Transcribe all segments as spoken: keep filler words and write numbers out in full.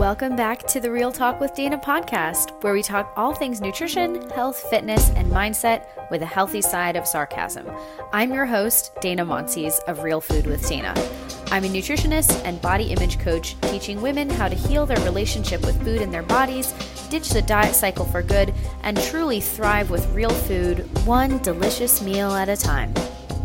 Welcome back to the Real Talk with Dana podcast, where we talk all things nutrition, health, fitness, and mindset with a healthy side of sarcasm. I'm your host, Dana Monsees of Real Food with Dana. I'm a nutritionist and body image coach, teaching women how to heal their relationship with food and their bodies, ditch the diet cycle for good, and truly thrive with real food, one delicious meal at a time.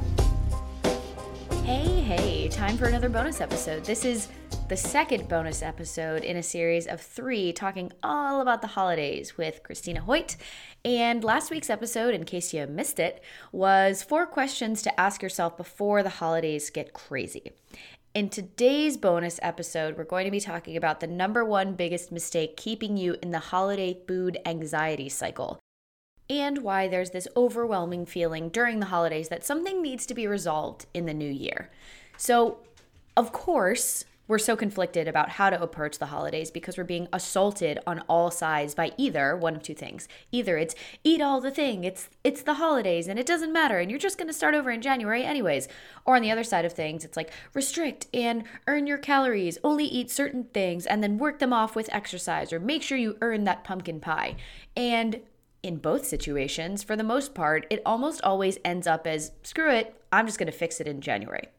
Hey, hey, time for another bonus episode. This is the second bonus episode in a series of three talking all about the holidays with Christina Hoyt. And last week's episode, in case you missed it, was four questions to ask yourself before the holidays get crazy. In today's bonus episode, we're going to be talking about the number one biggest mistake keeping you in the holiday food anxiety cycle, and why there's this overwhelming feeling during the holidays that something needs to be resolved in the new year. So, of course, we're so conflicted about how to approach the holidays because we're being assaulted on all sides by either one of two things. Either it's eat all the thing, it's it's the holidays and it doesn't matter and you're just going to start over in January anyways. Or on the other side of things, it's like restrict and earn your calories, only eat certain things and then work them off with exercise, or make sure you earn that pumpkin pie. And in both situations, for the most part, it almost always ends up as, screw it, I'm just going to fix it in January.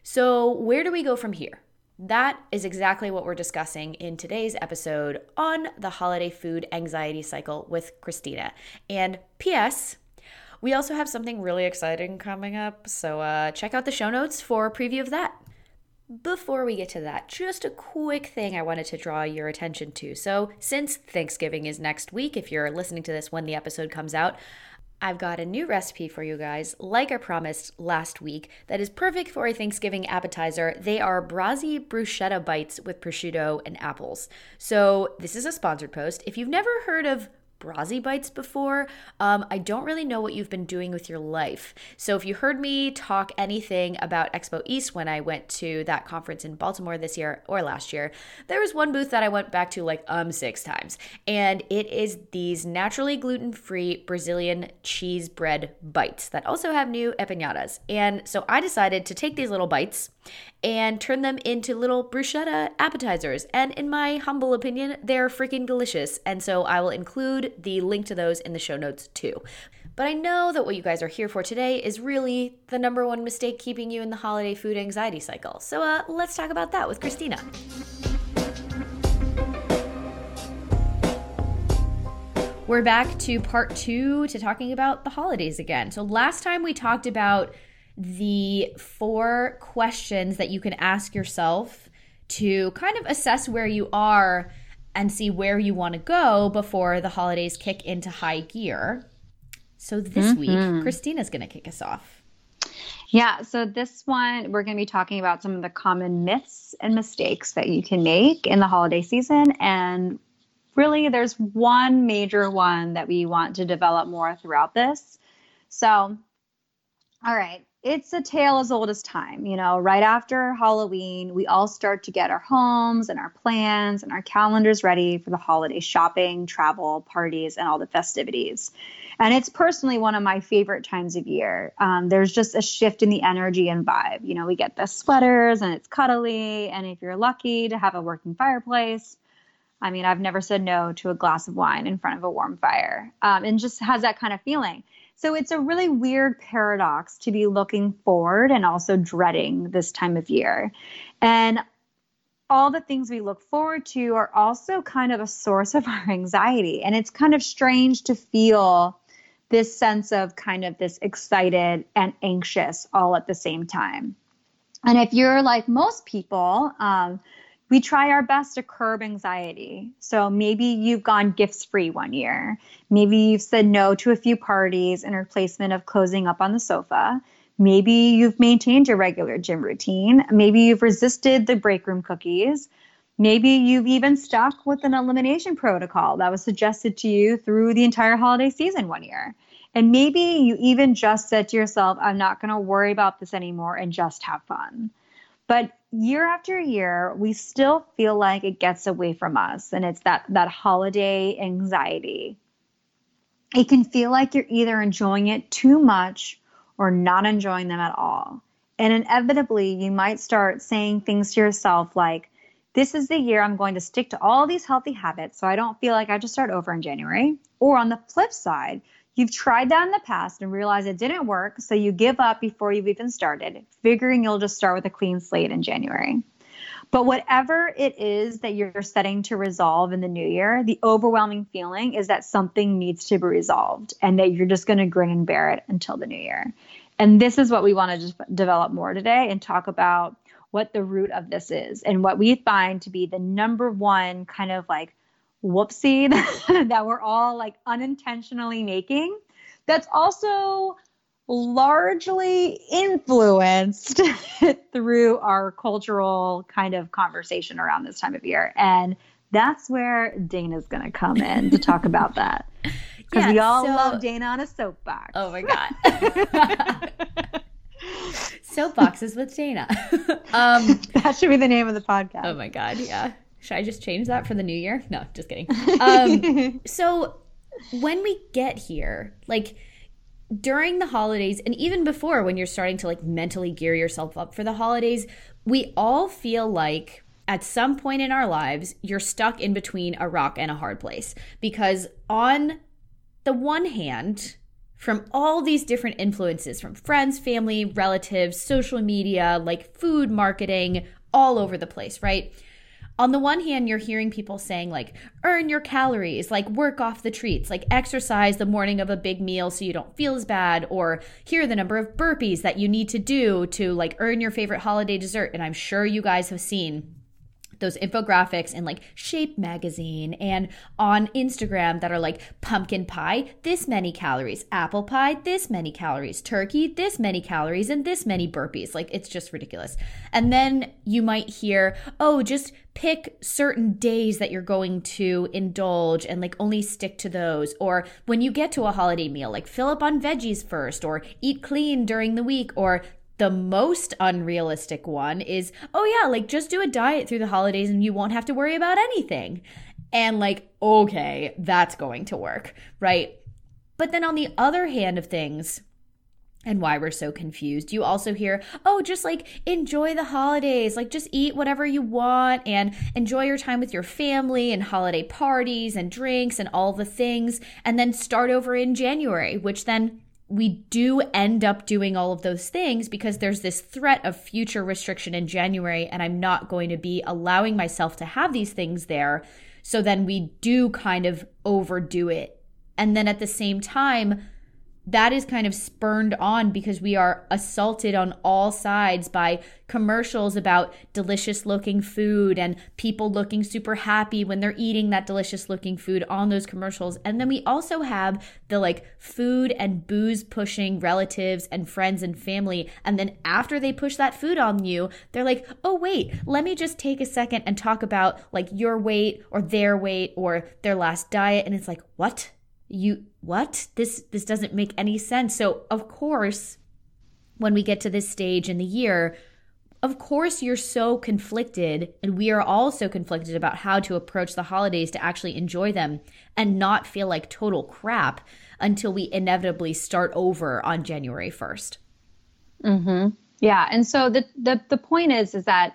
So where do we go from here? That is exactly what we're discussing in today's episode on the holiday food anxiety cycle with Christina. And P S, we also have something really exciting coming up, so uh, check out the show notes for a preview of that. Before we get to that, just a quick thing I wanted to draw your attention to. So since Thanksgiving is next week, if you're listening to this when the episode comes out, I've got a new recipe for you guys, like I promised last week, that is perfect for a Thanksgiving appetizer. They are Brazzi bruschetta bites with prosciutto and apples. So this is a sponsored post. If you've never heard of Brazzi bites before, um, I don't really know what you've been doing with your life. So if you heard me talk anything about Expo East when I went to that conference in Baltimore this year or last year, there was one booth that I went back to like um six times, and it is these naturally gluten-free Brazilian cheese bread bites that also have new empanadas. And so I decided to take these little bites and turn them into little bruschetta appetizers. And in my humble opinion, they're freaking delicious. And so I will include the link to those in the show notes too. But I know that what you guys are here for today is really the number one mistake keeping you in the holiday food anxiety cycle. So uh, let's talk about that with Christina. We're back to part two to talking about the holidays again. So last time we talked about the four questions that you can ask yourself to kind of assess where you are and see where you want to go before the holidays kick into high gear. So this mm-hmm. week, Christina's going to kick us off. Yeah, so this one, we're going to be talking about some of the common myths and mistakes that you can make in the holiday season. And really, there's one major one that we want to develop more throughout this. So, all right. It's a tale as old as time. You know, right after Halloween, we all start to get our homes and our plans and our calendars ready for the holiday shopping, travel, parties, and all the festivities. And it's personally one of my favorite times of year. Um, there's just a shift in the energy and vibe. You know, we get the sweaters and it's cuddly. And if you're lucky to have a working fireplace, I mean, I've never said no to a glass of wine in front of a warm fire. Um, and just has that kind of feeling. So it's a really weird paradox to be looking forward and also dreading this time of year. And all the things we look forward to are also kind of a source of our anxiety. And it's kind of strange to feel this sense of kind of this excited and anxious all at the same time. And if you're like most people, um, we try our best to curb anxiety. So maybe you've gone gifts free one year. Maybe you've said no to a few parties in replacement of cozying up on the sofa. Maybe you've maintained your regular gym routine. Maybe you've resisted the break room cookies. Maybe you've even stuck with an elimination protocol that was suggested to you through the entire holiday season one year. And maybe you even just said to yourself, I'm not going to worry about this anymore and just have fun. But year after year, we still feel like it gets away from us. And it's that, that holiday anxiety. It can feel like you're either enjoying it too much or not enjoying them at all. And inevitably, you might start saying things to yourself like, this is the year I'm going to stick to all these healthy habits so I don't feel like I have to start over in January. Or on the flip side, you've tried that in the past and realized it didn't work, so you give up before you've even started, figuring you'll just start with a clean slate in January. But whatever it is that you're setting to resolve in the new year, the overwhelming feeling is that something needs to be resolved and that you're just going to grin and bear it until the new year. And this is what we want to just develop more today and talk about what the root of this is and what we find to be the number one kind of like whoopsie that we're all like unintentionally making. That's also largely influenced through our cultural kind of conversation around this time of year. And that's where Dana's going to come in to talk about that. Because yeah, we all so, love Dana on a soapbox. Oh my God. Soapboxes with Dana. um, that should be the name of the podcast. Oh my God. Yeah. Should I just change that for the new year? No, just kidding. Um, so when we get here, like during the holidays and even before when you're starting to like mentally gear yourself up for the holidays, we all feel like at some point in our lives, you're stuck in between a rock and a hard place. Because on the one hand, from all these different influences from friends, family, relatives, social media, like food marketing, all over the place, right? On the one hand, you're hearing people saying like, earn your calories, like work off the treats, like exercise the morning of a big meal so you don't feel as bad, or here are the number of burpees that you need to do to like earn your favorite holiday dessert. And I'm sure you guys have seen those infographics in like Shape magazine and on Instagram that are like pumpkin pie, this many calories, apple pie, this many calories, turkey, this many calories, and this many burpees. Like it's just ridiculous. And then you might hear, oh, just pick certain days that you're going to indulge and like only stick to those. Or when you get to a holiday meal, like fill up on veggies first or eat clean during the week. Or the most unrealistic one is, oh yeah, like just do a diet through the holidays and you won't have to worry about anything. And like, okay, that's going to work, right? But then on the other hand of things, and why we're so confused, you also hear, oh, just like enjoy the holidays, like just eat whatever you want and enjoy your time with your family and holiday parties and drinks and all the things, and then start over in January, which then we do end up doing all of those things because there's this threat of future restriction in January, and I'm not going to be allowing myself to have these things there. So then we do kind of overdo it. And then at the same time, that is kind of spurned on because we are assaulted on all sides by commercials about delicious looking food and people looking super happy when they're eating that delicious looking food on those commercials. And then we also have the like food and booze pushing relatives and friends and family. And then after they push that food on you, they're like, oh, wait, let me just take a second and talk about like your weight or their weight or their last diet. And it's like, what? You what? This this doesn't make any sense. So of course, when we get to this stage in the year, of course you're so conflicted, and we are all so conflicted about how to approach the holidays to actually enjoy them and not feel like total crap until we inevitably start over on January first. Mm-hmm. Yeah. And so the, the the point is is that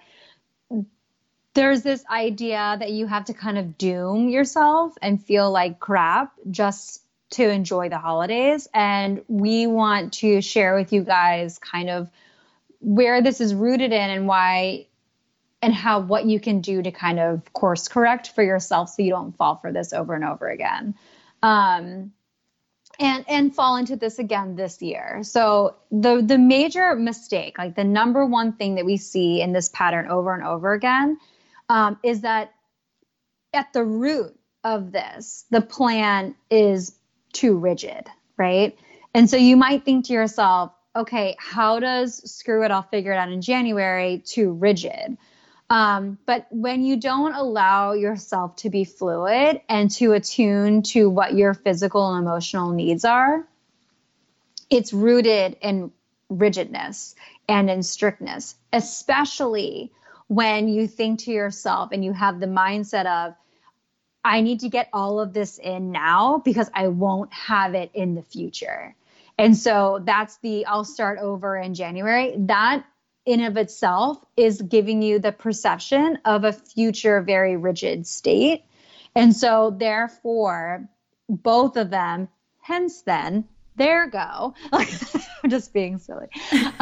there's this idea that you have to kind of doom yourself and feel like crap just to enjoy the holidays. And we want to share with you guys kind of where this is rooted in and why and how what you can do to kind of course correct for yourself so you don't fall for this over and over again. Um, and and fall into this again this year. So the the major mistake, like the number one thing that we see in this pattern over and over again, Um, is that at the root of this, the plan is too rigid, right? And so you might think to yourself, okay, how does screw it, I'll figure it out in January too rigid? Um, but when you don't allow yourself to be fluid and to attune to what your physical and emotional needs are, it's rooted in rigidness and in strictness, especially when you think to yourself and you have the mindset of, I need to get all of this in now because I won't have it in the future. And so that's the, I'll start over in January. That in of itself is giving you the perception of a future very rigid state. And so therefore, both of them, hence then, there go. Like, I'm just being silly. Um,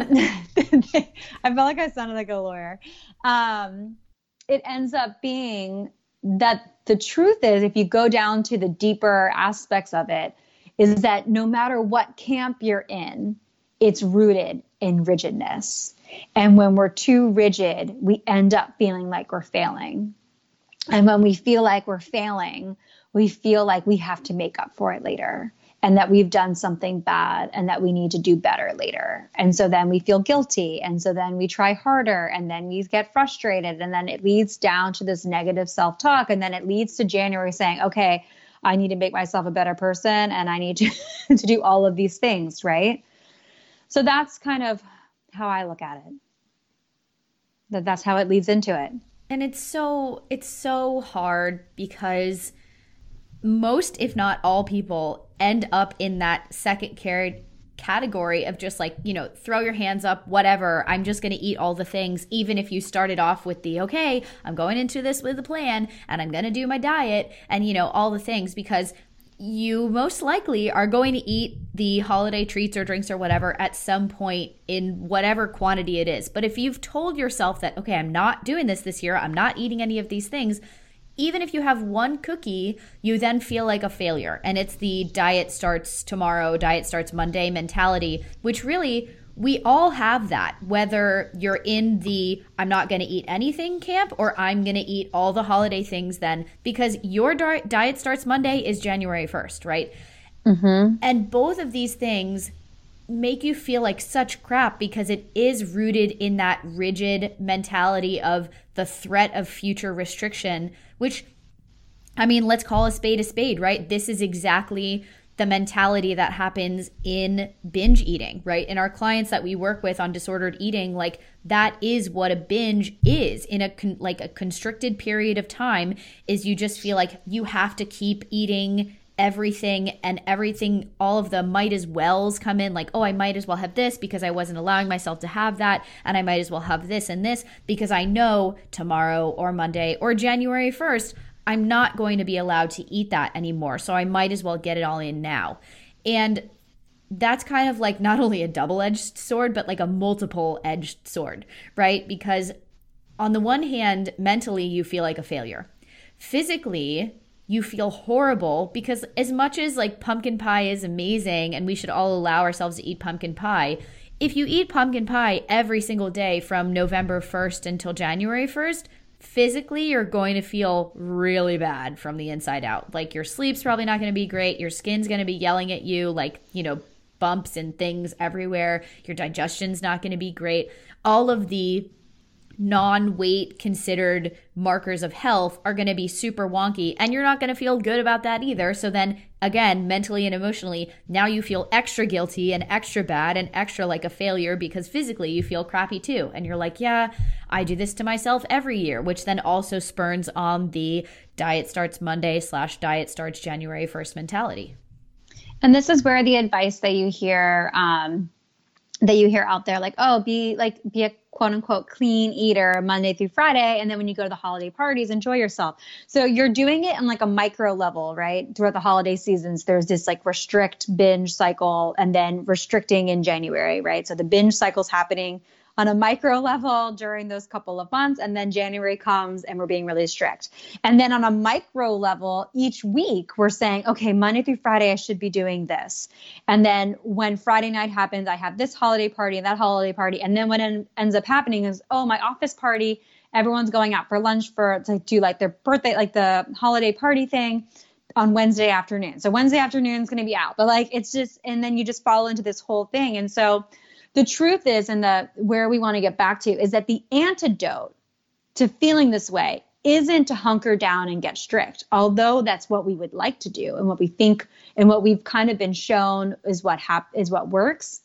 I felt like I sounded like a lawyer. Um, it ends up being that the truth is, if you go down to the deeper aspects of it, is that no matter what camp you're in, it's rooted in rigidness. And when we're too rigid, we end up feeling like we're failing. And when we feel like we're failing, we feel like we have to make up for it later, and that we've done something bad and that we need to do better later. And so then we feel guilty. And so then we try harder, and then we get frustrated. And then it leads down to this negative self-talk. And then it leads to January saying, okay, I need to make myself a better person, and I need to, to do all of these things, right? So that's kind of how I look at it. That that's how it leads into it. And it's so it's so hard because most, if not all people, end up in that second carried category of just like, you know, throw your hands up, whatever, I'm just going to eat all the things, even if you started off with the, okay, I'm going into this with a plan and I'm going to do my diet and, you know, all the things, because you most likely are going to eat the holiday treats or drinks or whatever at some point in whatever quantity it is. But if you've told yourself that, okay, I'm not doing this this year, I'm not eating any of these things, even if you have one cookie, you then feel like a failure. And it's the diet starts tomorrow, diet starts Monday mentality, which really, we all have that, whether you're in the I'm not going to eat anything camp or I'm going to eat all the holiday things then, because your di- diet starts Monday is January first, right? Mm-hmm. And both of these things make you feel like such crap because it is rooted in that rigid mentality of the threat of future restriction, which, I mean, let's call a spade a spade, right? This is exactly the mentality that happens in binge eating, right? In our clients that we work with on disordered eating, like that is what a binge is in a con- like a constricted period of time, is you just feel like you have to keep eating everything, and everything, all of the might as wells come in, like, oh, I might as well have this because I wasn't allowing myself to have that, and I might as well have this and this because I know tomorrow or Monday or January first I'm not going to be allowed to eat that anymore, so I might as well get it all in now. And that's kind of like not only a double-edged sword, but like a multiple-edged sword, right? Because on the one hand, mentally you feel like a failure. Physically, you feel horrible because as much as like pumpkin pie is amazing and we should all allow ourselves to eat pumpkin pie, if you eat pumpkin pie every single day from November first until January first, physically you're going to feel really bad from the inside out. Like your sleep's probably not going to be great. Your skin's going to be yelling at you, like, you know, bumps and things everywhere. Your digestion's not going to be great. All of the non-weight considered markers of health are going to be super wonky, and you're not going to feel good about that either. So then again, mentally and emotionally, now you feel extra guilty and extra bad and extra like a failure because physically you feel crappy too. And you're like, yeah, I do this to myself every year, which then also spurns on the diet starts Monday slash diet starts January first mentality. And this is where the advice that you hear, um, that you hear out there, like, oh, be like, be a quote unquote clean eater Monday through Friday. And then when you go to the holiday parties, enjoy yourself. So you're doing it on like a micro level, right? Throughout the holiday seasons, there's this like restrict binge cycle and then restricting in January, right? So the binge cycle's happening on a micro level during those couple of months. And then January comes and we're being really strict. And then on a micro level, each week we're saying, okay, Monday through Friday, I should be doing this. And then when Friday night happens, I have this holiday party and that holiday party. And then what en- ends up happening is, oh, my office party, everyone's going out for lunch for to do like their birthday, like the holiday party thing on Wednesday afternoon. So Wednesday afternoon is going to be out, but like, it's just, and then you just fall into this whole thing. And so the truth is, and the where we want to get back to is that the antidote to feeling this way isn't to hunker down and get strict, although that's what we would like to do and what we think and what we've kind of been shown is what hap- is what works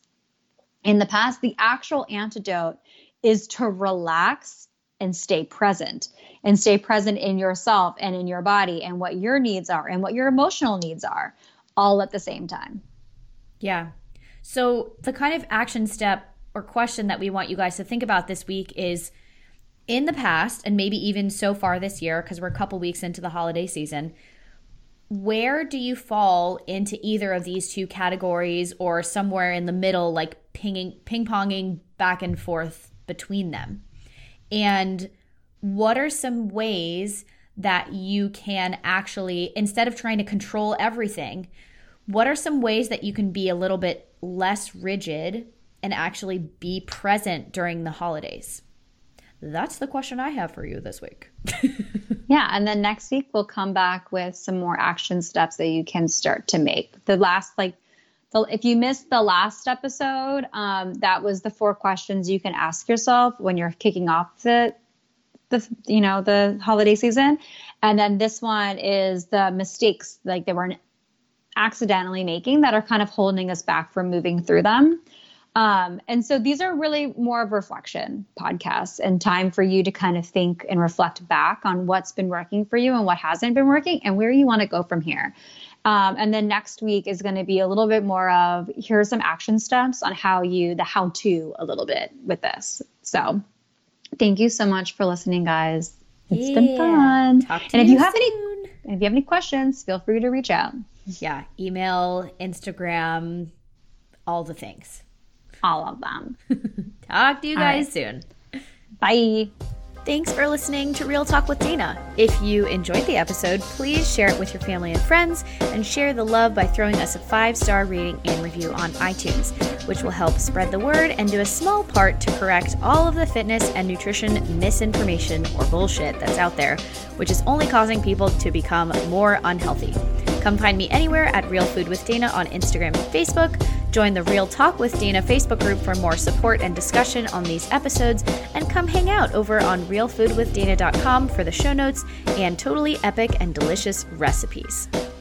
in the past. The actual antidote is to relax and stay present and stay present in yourself and in your body and what your needs are and what your emotional needs are all at the same time. Yeah. So the kind of action step or question that we want you guys to think about this week is, in the past, and maybe even so far this year, because we're a couple weeks into the holiday season, where do you fall into either of these two categories or somewhere in the middle, like pinging, ping-ponging back and forth between them? And what are some ways that you can actually, instead of trying to control everything, what are some ways that you can be a little bit less rigid and actually be present during the holidays? That's the question I have for you this week. Yeah. And then next week, we'll come back with some more action steps that you can start to make. The last, like, the, if you missed the last episode, um, that was the four questions you can ask yourself when you're kicking off the, the, you know, the holiday season. And then this one is the mistakes, like, they were accidentally making that are kind of holding us back from moving through them. Um, and so these are really more of reflection podcasts and time for you to kind of think and reflect back on what's been working for you and what hasn't been working and where you want to go from here. Um, and then next week is going to be a little bit more of, here are some action steps on how you, the how to a little bit with this. So thank you so much for listening, guys. It's yeah. been fun. Talk to and if you you have soon. any, if you have any questions, feel free to reach out. Yeah. Email, Instagram, all the things. All of them. Talk to you All guys right. soon. Bye. Thanks for listening to Real Talk with Dana. If you enjoyed the episode, please share it with your family and friends, and share the love by throwing us a five-star rating and review on iTunes, which will help spread the word and do a small part to correct all of the fitness and nutrition misinformation or bullshit that's out there, which is only causing people to become more unhealthy. Come find me anywhere at Real Food with Dana on Instagram and Facebook. Join the Real Talk with Dana Facebook group for more support and discussion on these episodes, and come hang out over on real food with dana dot com for the show notes and totally epic and delicious recipes.